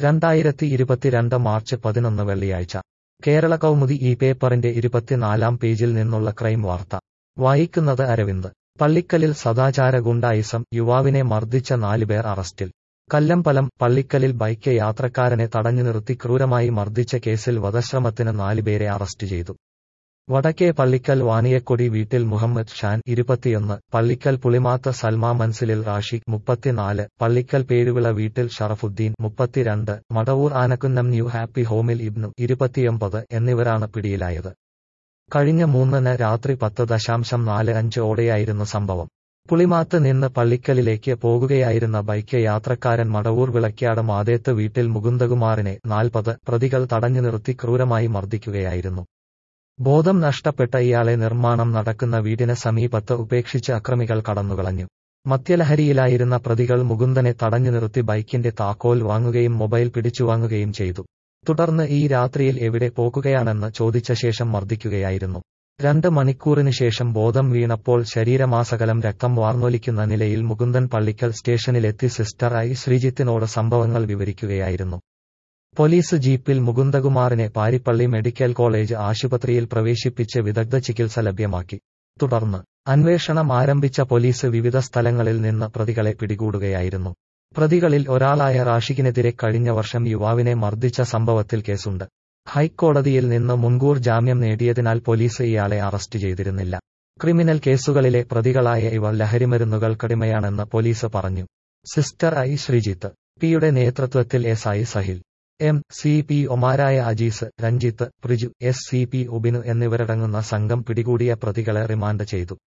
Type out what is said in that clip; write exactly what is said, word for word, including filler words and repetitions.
രണ്ടായിരത്തി ഇരുപത്തിരണ്ട് മാർച്ച് പതിനൊന്ന് വെള്ളിയാഴ്ച കേരള കൗമുദി ഈ പേപ്പറിന്റെ ഇരുപത്തിനാലാം പേജിൽ നിന്നുള്ള ക്രൈം വാർത്ത വായിക്കുന്നത് അരവിന്ദ്. പള്ളിക്കലിൽ സദാചാര ഗുണ്ടായിസം, യുവാവിനെ മർദ്ദിച്ച നാലുപേർ അറസ്റ്റിൽ. കല്ലമ്പലം പള്ളിക്കലിൽ ബൈക്ക് യാത്രക്കാരനെ തടഞ്ഞു നിർത്തി ക്രൂരമായി മർദ്ദിച്ച കേസിൽ വധശ്രമത്തിന് നാലുപേരെ അറസ്റ്റ് ചെയ്തു. വടക്കേ പള്ളിക്കൽ വാനിയക്കൊടി വീട്ടിൽ മുഹമ്മദ് ഷാൻ ഇരുപത്തിയൊന്ന്, പള്ളിക്കൽ പുളിമാത്ത് സൽമാ മൻസിലിൽ റാഷിഖ് മുപ്പത്തിനാല്, പള്ളിക്കൽ പേരുവിള വീട്ടിൽ ഷറഫുദ്ദീൻ മുപ്പത്തിരണ്ട്, മടവൂർ ആനക്കുന്നം ന്യൂ ഹാപ്പി ഹോമിൽ ഇബ്നു ഇരുപത്തിയൊമ്പത് എന്നിവരാണ് പിടിയിലായത്. കഴിഞ്ഞ മൂന്നിന് രാത്രി പത്ത് ദശാംശം നാല് അഞ്ച് ഓടെയായിരുന്നു സംഭവം. പുളിമാത്ത് നിന്ന് പള്ളിക്കലിലേക്ക് പോകുകയായിരുന്ന ബൈക്ക് യാത്രക്കാരൻ മടവൂർ വിളക്കാട് മാതേത്ത് വീട്ടിൽ മുകുന്ദകുമാറിനെ നാൽപ്പത് പ്രതികൾ തടഞ്ഞു നിർത്തി ക്രൂരമായി മർദ്ദിക്കുകയായിരുന്നു. ബോധം നഷ്ടപ്പെട്ട ഇയാളെ നിർമ്മാണം നടക്കുന്ന വീടിന് സമീപത്ത് ഉപേക്ഷിച്ച് അക്രമികൾ കടന്നുകളഞ്ഞു. മദ്യലഹരിയിലായിരുന്ന പ്രതികൾ മുകുന്ദനെ തടഞ്ഞു നിർത്തി ബൈക്കിന്റെ താക്കോൽ വാങ്ങുകയും മൊബൈൽ പിടിച്ചുവാങ്ങുകയും ചെയ്തു. തുടർന്ന് ഈ രാത്രിയിൽ എവിടെ പോകുകയാണെന്ന് ചോദിച്ച ശേഷം മർദ്ദിക്കുകയായിരുന്നു. രണ്ട് മണിക്കൂറിന് ശേഷം ബോധം വീണപ്പോൾ ശരീരമാസകലം രക്തം വാർന്നൊലിക്കുന്ന നിലയിൽ മുകുന്ദൻ പള്ളിക്കൽ സ്റ്റേഷനിലെത്തി സിസ്റ്റർ ഐ ശ്രീജിത്തിനോട് സംഭവങ്ങൾ വിവരിക്കുകയായിരുന്നു. പോലീസ് ജീപ്പിൽ മുകുന്ദകുമാറിനെ പാരിപ്പള്ളി മെഡിക്കൽ കോളേജ് ആശുപത്രിയിൽ പ്രവേശിപ്പിച്ച് വിദഗ്ധ ചികിത്സ ലഭ്യമാക്കി. തുടർന്ന് അന്വേഷണം ആരംഭിച്ച പോലീസ് വിവിധ സ്ഥലങ്ങളിൽ നിന്ന് പ്രതികളെ പിടികൂടുകയായിരുന്നു. പ്രതികളിൽ ഒരാളായ റാഷിഖിനെതിരെ കഴിഞ്ഞ വർഷം യുവാവിനെ മർദ്ദിച്ച സംഭവത്തിൽ കേസുണ്ട്. ഹൈക്കോടതിയിൽ നിന്ന് മുൻകൂർ ജാമ്യം നേടിയതിനാൽ പോലീസ് ഇയാളെ അറസ്റ്റ് ചെയ്തിരുന്നില്ല. ക്രിമിനൽ കേസുകളിലെ പ്രതികളായ ഇവർ ലഹരിമരുന്നുകൾക്കടിമയാണെന്ന് പോലീസ് പറഞ്ഞു. സിസ്റ്റർ ഐ ശ്രീജിത്ത് പിയുടെ നേതൃത്വത്തിൽ S I Sahil, M C P ഒമാരായ Ajees, Ranjith, Priju, S C P Ubinu എന്നിവരടങ്ങുന്ന സംഘം പിടികൂടിയ പ്രതികളെ റിമാൻഡ് ചെയ്തു.